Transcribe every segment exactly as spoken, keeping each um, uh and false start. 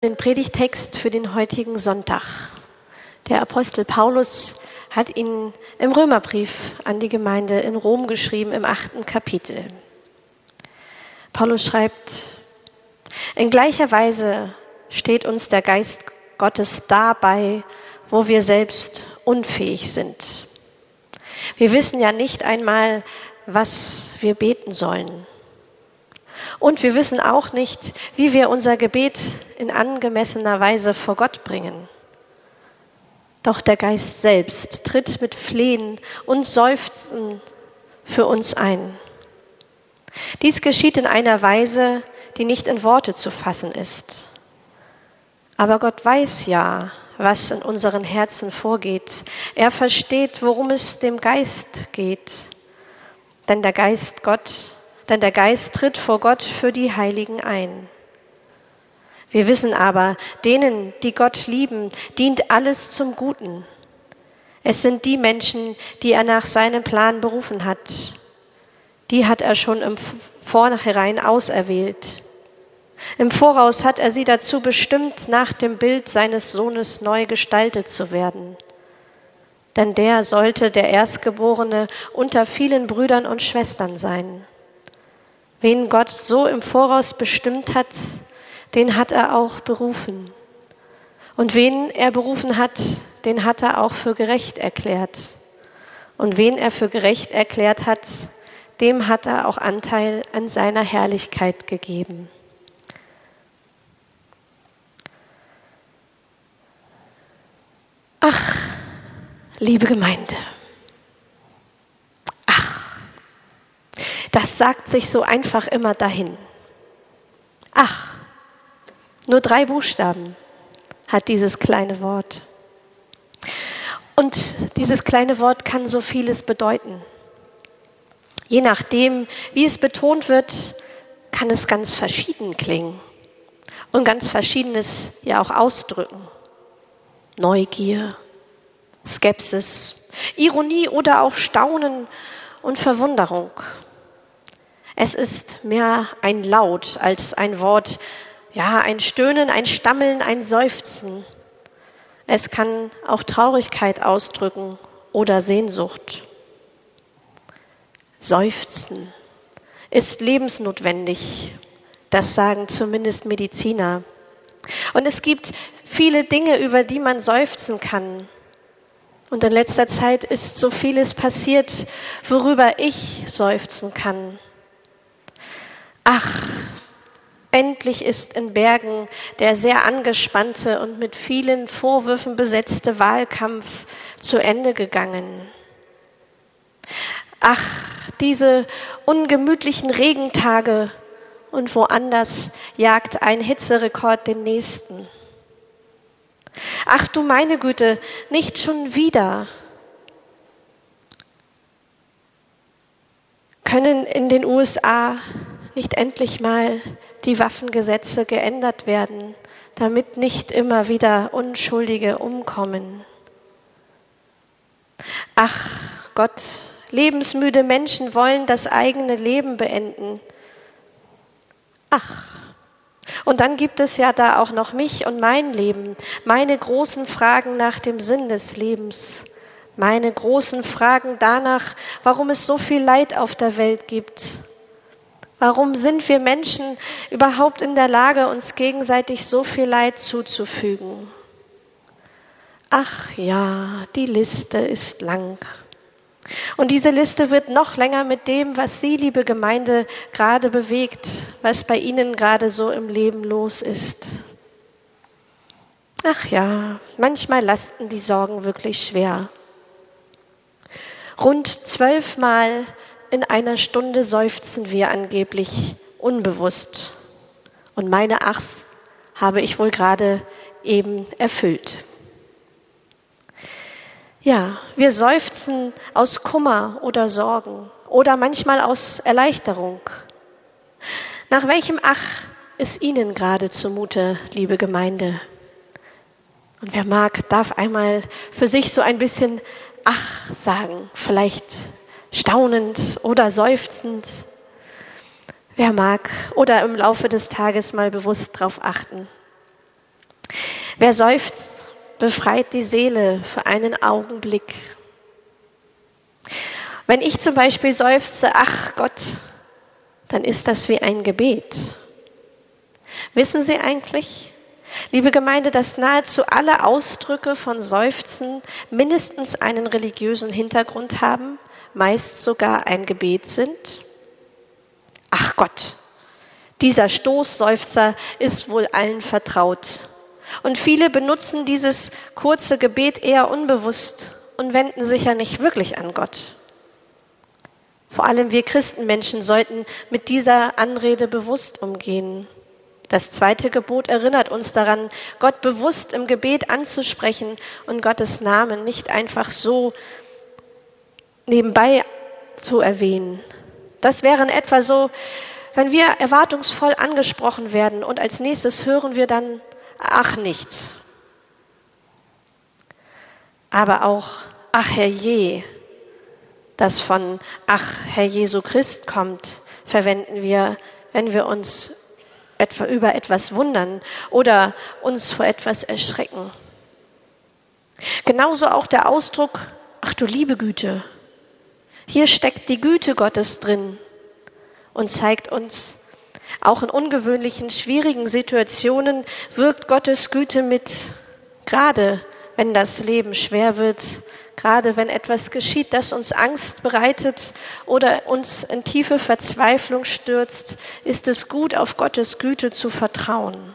Den Predigtext für den heutigen Sonntag. Der Apostel Paulus hat ihn im Römerbrief an die Gemeinde in Rom geschrieben, im achten Kapitel. Paulus schreibt: In gleicher Weise steht uns der Geist Gottes dabei, wo wir selbst unfähig sind. Wir wissen ja nicht einmal, was wir beten sollen. Und wir wissen auch nicht, wie wir unser Gebet in angemessener Weise vor Gott bringen. Doch der Geist selbst tritt mit Flehen und Seufzen für uns ein. Dies geschieht in einer Weise, die nicht in Worte zu fassen ist. Aber Gott weiß ja, was in unseren Herzen vorgeht. Er versteht, worum es dem Geist geht. Denn der Geist Gott Denn der Geist tritt vor Gott für die Heiligen ein. Wir wissen aber, denen, die Gott lieben, dient alles zum Guten. Es sind die Menschen, die er nach seinem Plan berufen hat. Die hat er schon im Vornherein auserwählt. Im Voraus hat er sie dazu bestimmt, nach dem Bild seines Sohnes neu gestaltet zu werden. Denn der sollte der Erstgeborene unter vielen Brüdern und Schwestern sein. Wen Gott so im Voraus bestimmt hat, den hat er auch berufen. Und wen er berufen hat, den hat er auch für gerecht erklärt. Und wen er für gerecht erklärt hat, dem hat er auch Anteil an seiner Herrlichkeit gegeben. Ach, liebe Gemeinde. Das sagt sich so einfach immer dahin. Ach, nur drei Buchstaben hat dieses kleine Wort. Und dieses kleine Wort kann so vieles bedeuten. Je nachdem, wie es betont wird, kann es ganz verschieden klingen und ganz Verschiedenes ja auch ausdrücken. Neugier, Skepsis, Ironie oder auch Staunen und Verwunderung. Es ist mehr ein Laut als ein Wort, ja, ein Stöhnen, ein Stammeln, ein Seufzen. Es kann auch Traurigkeit ausdrücken oder Sehnsucht. Seufzen ist lebensnotwendig, das sagen zumindest Mediziner. Und es gibt viele Dinge, über die man seufzen kann. Und in letzter Zeit ist so vieles passiert, worüber ich seufzen kann. Ach, endlich ist in Bergen der sehr angespannte und mit vielen Vorwürfen besetzte Wahlkampf zu Ende gegangen. Ach, diese ungemütlichen Regentage und woanders jagt ein Hitzerekord den nächsten. Ach du meine Güte, nicht schon wieder. Können in den U S A nicht endlich mal die Waffengesetze geändert werden, damit nicht immer wieder Unschuldige umkommen? Ach Gott, lebensmüde Menschen wollen das eigene Leben beenden. Ach, und dann gibt es ja da auch noch mich und mein Leben, meine großen Fragen nach dem Sinn des Lebens, meine großen Fragen danach, warum es so viel Leid auf der Welt gibt. Warum sind wir Menschen überhaupt in der Lage, uns gegenseitig so viel Leid zuzufügen? Ach ja, die Liste ist lang. Und diese Liste wird noch länger mit dem, was Sie, liebe Gemeinde, gerade bewegt, was bei Ihnen gerade so im Leben los ist. Ach ja, manchmal lasten die Sorgen wirklich schwer. Rund zwölfmal in einer Stunde seufzen wir angeblich unbewusst. Und meine Achs habe ich wohl gerade eben erfüllt. Ja, wir seufzen aus Kummer oder Sorgen oder manchmal aus Erleichterung. Nach welchem Ach ist Ihnen gerade zumute, liebe Gemeinde? Und wer mag, darf einmal für sich so ein bisschen Ach sagen, vielleicht staunend oder seufzend. Wer mag oder im Laufe des Tages mal bewusst drauf achten. Wer seufzt, befreit die Seele für einen Augenblick. Wenn ich zum Beispiel seufze, ach Gott, dann ist das wie ein Gebet. Wissen Sie eigentlich, liebe Gemeinde, dass nahezu alle Ausdrücke von Seufzen mindestens einen religiösen Hintergrund haben, meist sogar ein Gebet sind? Ach Gott, dieser Stoßseufzer ist wohl allen vertraut. Und viele benutzen dieses kurze Gebet eher unbewusst und wenden sich ja nicht wirklich an Gott. Vor allem wir Christenmenschen sollten mit dieser Anrede bewusst umgehen. Das zweite Gebot erinnert uns daran, Gott bewusst im Gebet anzusprechen und Gottes Namen nicht einfach so nebenbei zu erwähnen. Das wäre in etwa so, wenn wir erwartungsvoll angesprochen werden und als nächstes hören wir dann, ach nichts. Aber auch, ach herrje, das von ach Herr Jesu Christ kommt, verwenden wir, wenn wir uns etwa über etwas wundern oder uns vor etwas erschrecken. Genauso auch der Ausdruck, ach du liebe Güte. Hier steckt die Güte Gottes drin und zeigt uns, auch in ungewöhnlichen, schwierigen Situationen wirkt Gottes Güte mit, gerade wenn das Leben schwer wird, gerade wenn etwas geschieht, das uns Angst bereitet oder uns in tiefe Verzweiflung stürzt, ist es gut, auf Gottes Güte zu vertrauen.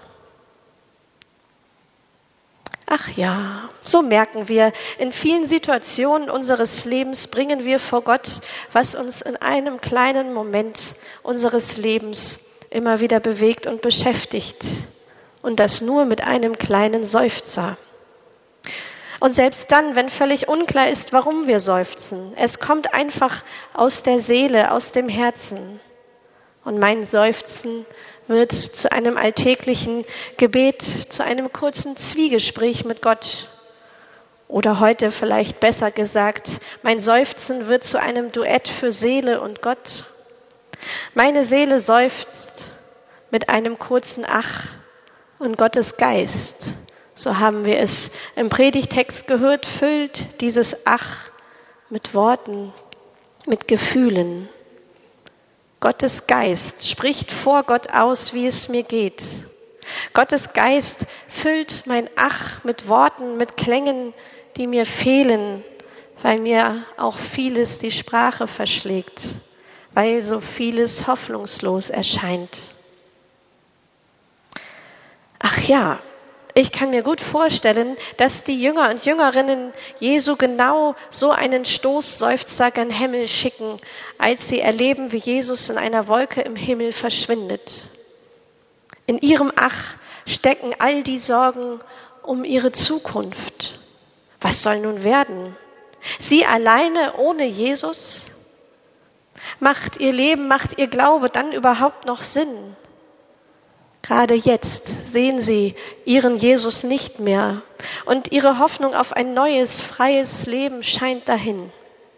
Ach ja, so merken wir, in vielen Situationen unseres Lebens bringen wir vor Gott, was uns in einem kleinen Moment unseres Lebens immer wieder bewegt und beschäftigt. Und das nur mit einem kleinen Seufzer. Und selbst dann, wenn völlig unklar ist, warum wir seufzen, es kommt einfach aus der Seele, aus dem Herzen. Und mein Seufzen wird zu einem alltäglichen Gebet, zu einem kurzen Zwiegespräch mit Gott. Oder heute vielleicht besser gesagt, mein Seufzen wird zu einem Duett für Seele und Gott. Meine Seele seufzt mit einem kurzen Ach und Gottes Geist, so haben wir es im Predigtext gehört, füllt dieses Ach mit Worten, mit Gefühlen. Gottes Geist spricht vor Gott aus, wie es mir geht. Gottes Geist füllt mein Ach mit Worten, mit Klängen, die mir fehlen, weil mir auch vieles die Sprache verschlägt, weil so vieles hoffnungslos erscheint. Ach ja, ich kann mir gut vorstellen, dass die Jünger und Jüngerinnen Jesu genau so einen Stoßseufzer gen Himmel schicken, als sie erleben, wie Jesus in einer Wolke im Himmel verschwindet. In ihrem Ach stecken all die Sorgen um ihre Zukunft. Was soll nun werden? Sie alleine ohne Jesus? Macht ihr Leben, macht ihr Glaube dann überhaupt noch Sinn? Gerade jetzt sehen sie ihren Jesus nicht mehr und ihre Hoffnung auf ein neues, freies Leben scheint dahin.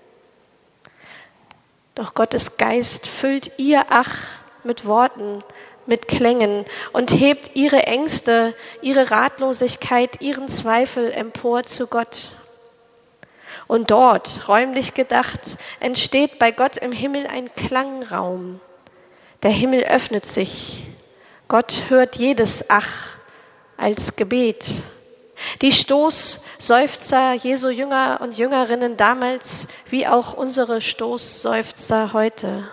Doch Gottes Geist füllt ihr Ach mit Worten, mit Klängen und hebt ihre Ängste, ihre Ratlosigkeit, ihren Zweifel empor zu Gott. Und dort, räumlich gedacht, entsteht bei Gott im Himmel ein Klangraum. Der Himmel öffnet sich. Gott hört jedes Ach als Gebet. Die Stoßseufzer Jesu Jünger und Jüngerinnen damals, wie auch unsere Stoßseufzer heute.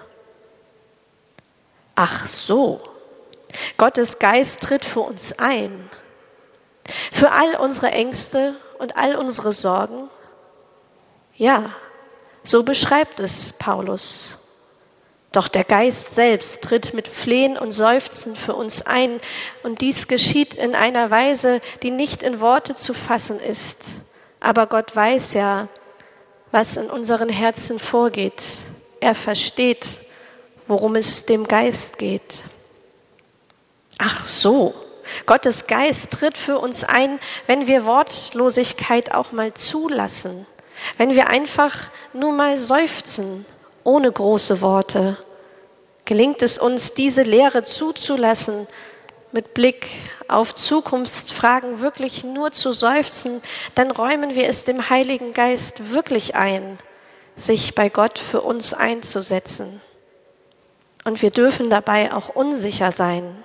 Ach so, Gottes Geist tritt für uns ein. Für all unsere Ängste und all unsere Sorgen. Ja, so beschreibt es Paulus. Doch der Geist selbst tritt mit Flehen und Seufzen für uns ein und dies geschieht in einer Weise, die nicht in Worte zu fassen ist. Aber Gott weiß ja, was in unseren Herzen vorgeht. Er versteht, worum es dem Geist geht. Ach so, Gottes Geist tritt für uns ein, wenn wir Wortlosigkeit auch mal zulassen, wenn wir einfach nur mal seufzen, ohne große Worte. Gelingt es uns, diese Lehre zuzulassen, mit Blick auf Zukunftsfragen wirklich nur zu seufzen, dann räumen wir es dem Heiligen Geist wirklich ein, sich bei Gott für uns einzusetzen. Und wir dürfen dabei auch unsicher sein.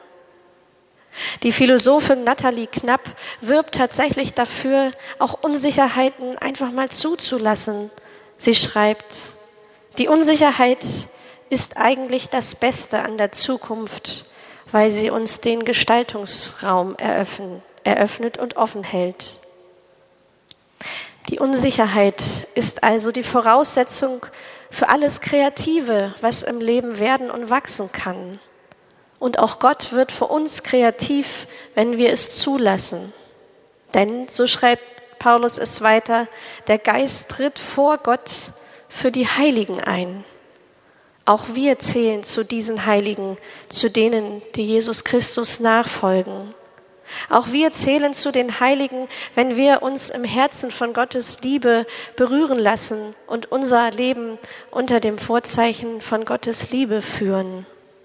Die Philosophin Nathalie Knapp wirbt tatsächlich dafür, auch Unsicherheiten einfach mal zuzulassen. Sie schreibt, die Unsicherheit ist eigentlich das Beste an der Zukunft, weil sie uns den Gestaltungsraum eröffnen, eröffnet und offen hält. Die Unsicherheit ist also die Voraussetzung für alles Kreative, was im Leben werden und wachsen kann. Und auch Gott wird für uns kreativ, wenn wir es zulassen. Denn, so schreibt Paulus es weiter, der Geist tritt vor Gott für die Heiligen ein. Auch wir zählen zu diesen Heiligen, zu denen, die Jesus Christus nachfolgen. Auch wir zählen zu den Heiligen, wenn wir uns im Herzen von Gottes Liebe berühren lassen und unser Leben unter dem Vorzeichen von Gottes Liebe führen.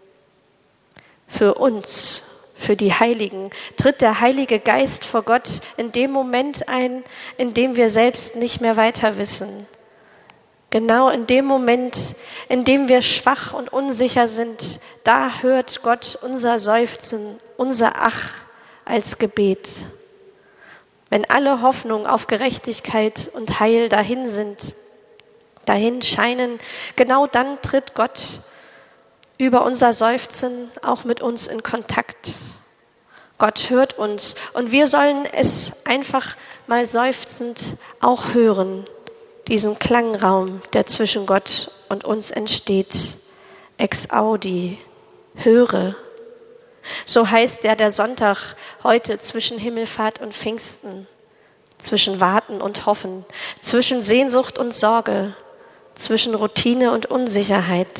Für uns, für die Heiligen, tritt der Heilige Geist vor Gott in dem Moment ein, in dem wir selbst nicht mehr weiter wissen. Genau in dem Moment, in dem wir schwach und unsicher sind, da hört Gott unser Seufzen, unser Ach als Gebet. Wenn alle Hoffnung auf Gerechtigkeit und Heil dahin sind, dahin scheinen, genau dann tritt Gott über unser Seufzen auch mit uns in Kontakt. Gott hört uns und wir sollen es einfach mal seufzend auch hören, diesen Klangraum, der zwischen Gott und uns entsteht. Ex audi, höre. So heißt ja der Sonntag heute zwischen Himmelfahrt und Pfingsten, zwischen Warten und Hoffen, zwischen Sehnsucht und Sorge, zwischen Routine und Unsicherheit.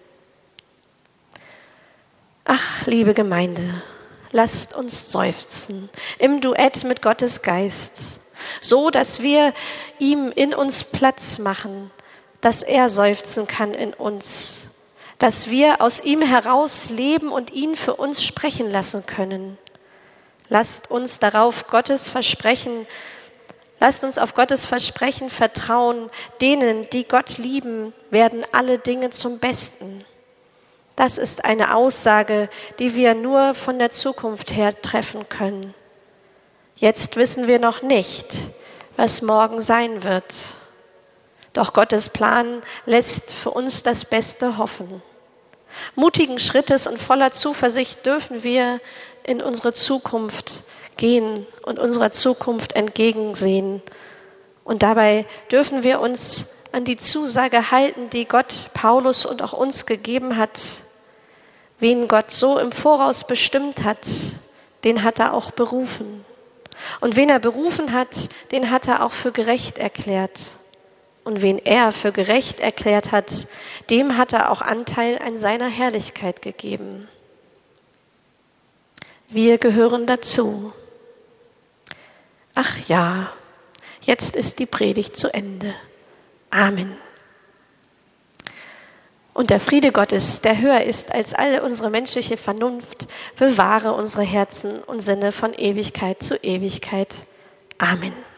Ach, liebe Gemeinde, lasst uns seufzen im Duett mit Gottes Geist, so dass wir ihm in uns Platz machen, dass er seufzen kann in uns, dass wir aus ihm heraus leben und ihn für uns sprechen lassen können. Lasst uns darauf Gottes Versprechen, lasst uns auf Gottes Versprechen vertrauen, denen, die Gott lieben, werden alle Dinge zum Besten. Das ist eine Aussage, die wir nur von der Zukunft her treffen können. Jetzt wissen wir noch nicht, was morgen sein wird. Doch Gottes Plan lässt für uns das Beste hoffen. Mutigen Schrittes und voller Zuversicht dürfen wir in unsere Zukunft gehen und unserer Zukunft entgegensehen. Und dabei dürfen wir uns an die Zusage halten, die Gott Paulus und auch uns gegeben hat. Wen Gott so im Voraus bestimmt hat, den hat er auch berufen. Und wen er berufen hat, den hat er auch für gerecht erklärt. Und wen er für gerecht erklärt hat, dem hat er auch Anteil an seiner Herrlichkeit gegeben. Wir gehören dazu. Ach ja, jetzt ist die Predigt zu Ende. Amen. Und der Friede Gottes, der höher ist als alle unsere menschliche Vernunft, bewahre unsere Herzen und Sinne von Ewigkeit zu Ewigkeit. Amen.